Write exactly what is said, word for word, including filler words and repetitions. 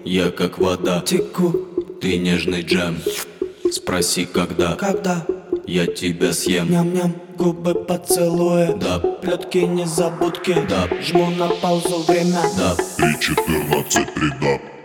я как вода. Теку, Ты нежный джем, спроси когда. когда Я тебя съем. ням-ням, губы поцелуя. Да, Плетки, незабудки. да, Жму на паузу время. да. Три четырнадцать три да.